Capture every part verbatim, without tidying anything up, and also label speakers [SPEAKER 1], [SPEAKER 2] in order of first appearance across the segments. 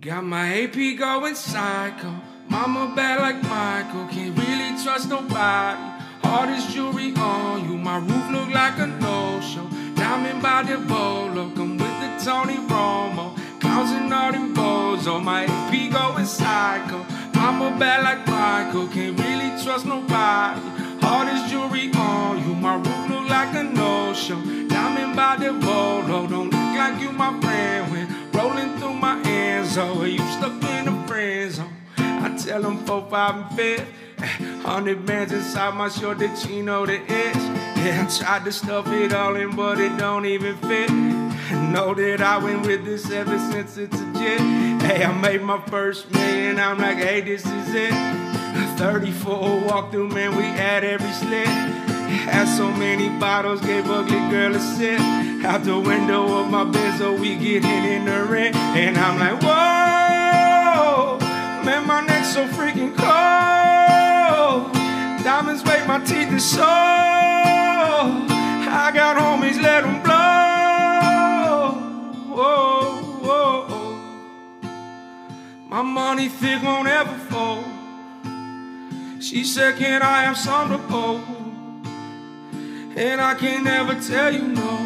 [SPEAKER 1] Got my A P going psycho. Mama bad like Michael. Can't really trust nobody. Hardest jewelry on you. My roof look like a no-show. Diamond by the bolo. Come with the Tony Romo. Clowns and all them bozo. My A P going psycho. Mama bad like Michael. Can't really trust nobody. Hardest jewelry on you. My roof look like a no-show. Diamond by the bolo. Don't look like you my friend when rolling through my hands. Oh, you stuck in the friend zone. I tell them four, five, and fifth. Hundred bands inside my short that you know the itch. Yeah, I tried to stuff it all in, but it don't even fit. Know that I went with this ever since it's legit. Hey, I made my first million, I'm like, hey, this is it. thirty-four walkthrough, man, we had every slit. Had so many bottles, gave ugly girl a sip. Out the window of my Benzo, we get hit in the rent. And I'm like, whoa, man, my neck's so freaking cold. Diamonds make my teeth are sore. I got homies, let them blow. Whoa, whoa. My money thick, won't ever fold. She said, can I have some to hold? And I can never tell you no.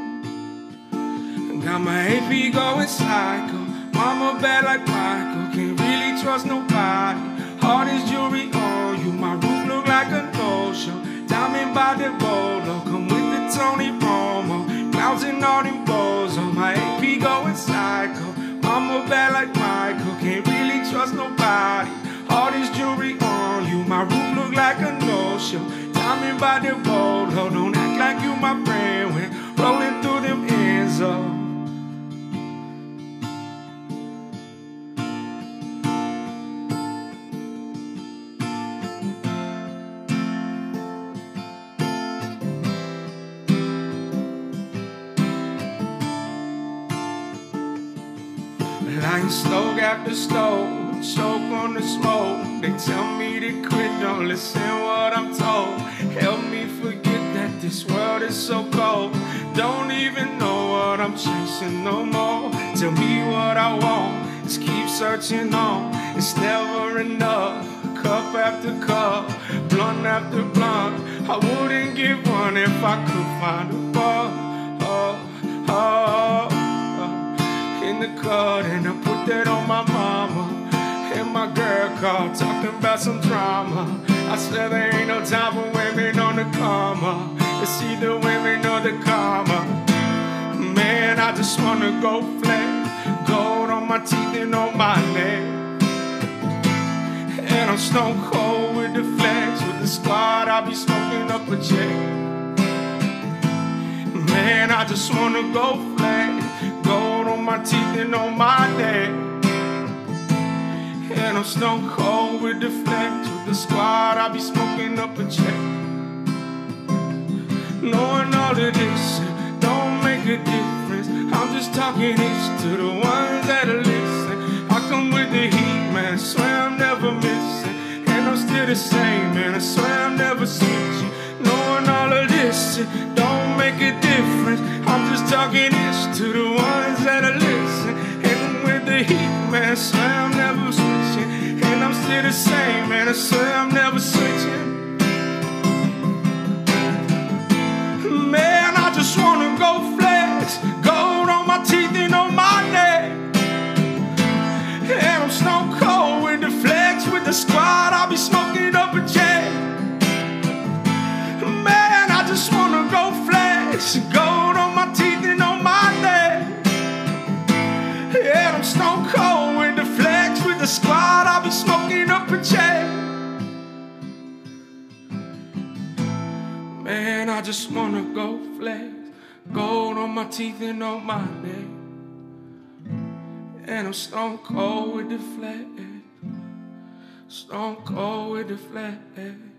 [SPEAKER 1] Got my A P going psycho. Mama bad like Michael. Can't really trust nobody. Hardest jewelry on you. My roof look like a no-show. Diamond by the bolo. Come with the Tony Romo. Clouds and all them bows on my A P going psycho. Mama bad like Michael. Can't really trust nobody. Hardest jewelry on you. My roof look like a no-show. Diamond by the bolo. Don't act like you my friend when rolling through them ends up. Lying stove after stove, choke on the smoke. They tell me to quit, don't listen what I'm told. Help me forget that this world is so cold. Don't even know what I'm chasing no more. Tell me what I want, just keep searching on. It's never enough, cup after cup, blunt after blunt. I wouldn't give one if I could find a bar. Oh, oh, oh. In the cut, and I put that on my mama. And my girl called, talking about some drama. I said there ain't no time for women on the comma. It's either women or the comma. Man, I just wanna go flat. Gold on my teeth and on my neck. And I'm stone cold with the flex. With the squad, I'll be smoking up a check. Man, I just wanna go flat. Gold on my teeth and on my neck. And I'm stone cold with the flex. With the squad, I'll be smoking up a check. Knowing all of this don't make a difference. I'm just talking this to the ones that are listening. I come with the heat, man, I swear I'm never missing. And I'm still the same, man, I swear I'm never switching. Knowing all of this don't make a difference. I'm just talking this to the ones that are listening. And with the heat, man, I swear I'm never switching. And I'm still the same, man, I swear I'm never switching. Man, I just wanna go flex. Gold on my teeth and on my neck. And I'm stone cold with the flex. With the squad, I'll be smoking up a jet. Man, I just wanna go flex. Gold on my teeth and on my neck. And I'm stone cold with the flex. With the squad, I'll be smoking up a check. Man, I just wanna go flex. Gold on my teeth and on my neck. And I'm stone cold with the flex. Stone cold with the flex.